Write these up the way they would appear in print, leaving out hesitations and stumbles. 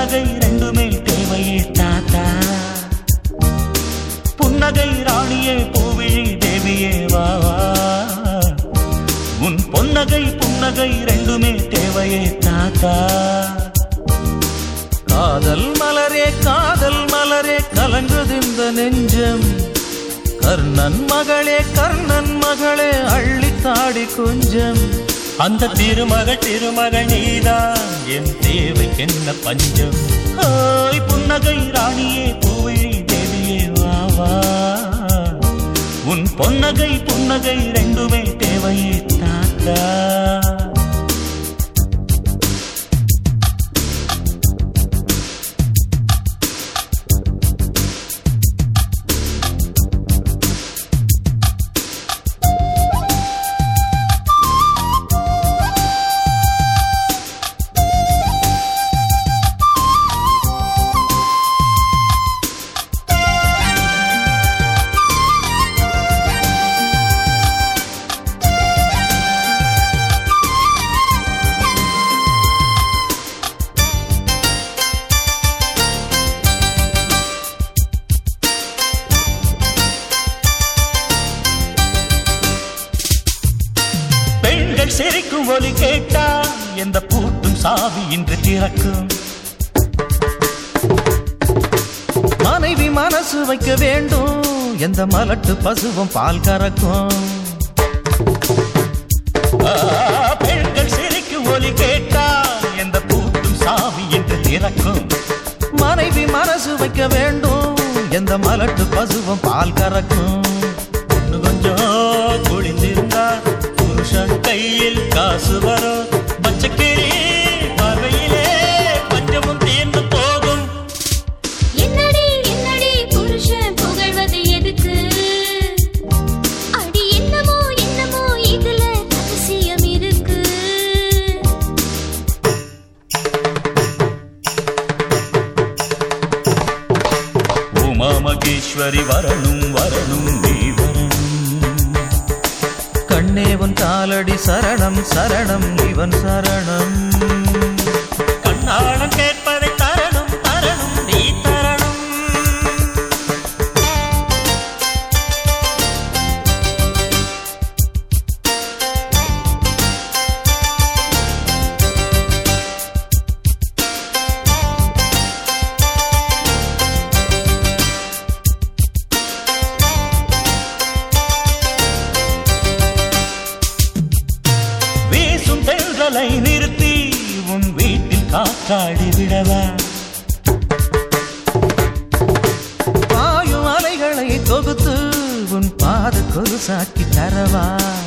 புன்னகை ரெண்டுமே தேவையே தாத்தா. புன்னகை ராணியே பூவிழி தேவியே வாவா. உன் பொன்னகை புன்னகை ரெண்டுமே தேவையே தாத்தா. காதல் மலரே கலங்குது இந்த நெஞ்சம். கர்ணன் மகளே அள்ளித்தாடி கொஞ்சம். அந்த திருமகள் நீதான் என் தேவைக்கென்ன பஞ்சம். ஓய் புன்னகை ராணியே பூவிழி தேவியே வாவா. உன் பொன்னகை புன்னகை ரெண்டுமே தேவையே தாத்தா. சிரிக்கும் ஒலி கேட்டா எந்த பூட்டும் சாவி இன்று திறக்கும். மனைவி மனசு வைக்க வேண்டும் எந்த மலட்டு பசுவும் பால் கறக்கும். பெண்கள் சிரிக்கும் ஒலி கேட்டா எந்த பூட்டும் சாவி இன்று திறக்கும். மனைவி மனசு வைக்க வேண்டும் எந்த மலட்டு பசுவும் பால் கறக்கும். ஒண்ணு கொஞ்சம் குளிந்திருந்தா புருஷன் கையில் காசு வரும். பச்சைக்கிளி பார்வையிலே பஞ்சமும் தீர்ந்து போகும். என்னடி புருஷன் புகழ்வது எதுக்கு? அடி என்னமோ இதுல ரகசியம் இருக்கு. உமா மகேஸ்வரி வரணும் நீ வரணும். கண்ணே உன் காலடி சரணம் இவன் சரணம். கண்ணாளம் கேட்பதை தரணும் நீ தரணும். நிறுத்தி உன் வீட்டில் காற்றாடி விடவா. பாயும் அலைகளை தொகுத்து உன் பாத கொலுசாக்கி தரவா.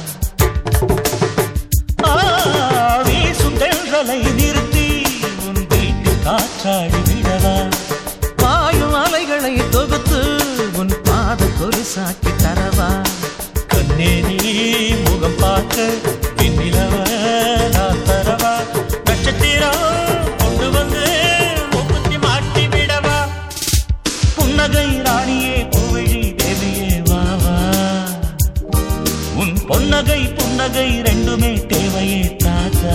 வீசும் தென்றலை நிறுத்தி உன் வீட்டில் காற்றாடி விடவா. பாயும் அலைகளை தொகுத்து உன் பாத கொலுசாக்கி தரவா. கண்ணே நீ முகம் பார்க்க பின்னிலவ நான் தரவா. நட்சத்திரம் கொண்டு வந்து மூக்குத்தி மாட்டி விடவா. புன்னகை ராணியே பூவிழி தேவியே வாவா. உன் பொன்னகை புன்னகை ரெண்டுமே தேவையே தாத்தா.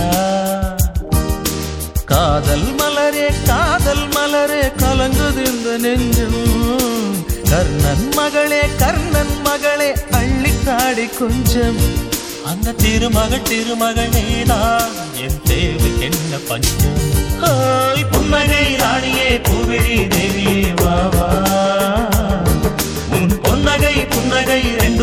காதல் மலரே கலங்குது இந்த நெஞ்சம். கர்ணன் மகளே அள்ளித்தாடி கொஞ்சம். அந்த திருமகள் நீதான் என் தேவைக்கென்ன பஞ்சம். ஓய் புன்னகை ராணியே பூவிழி தேவியே வாவா. உன் பொன்னகை புன்னகை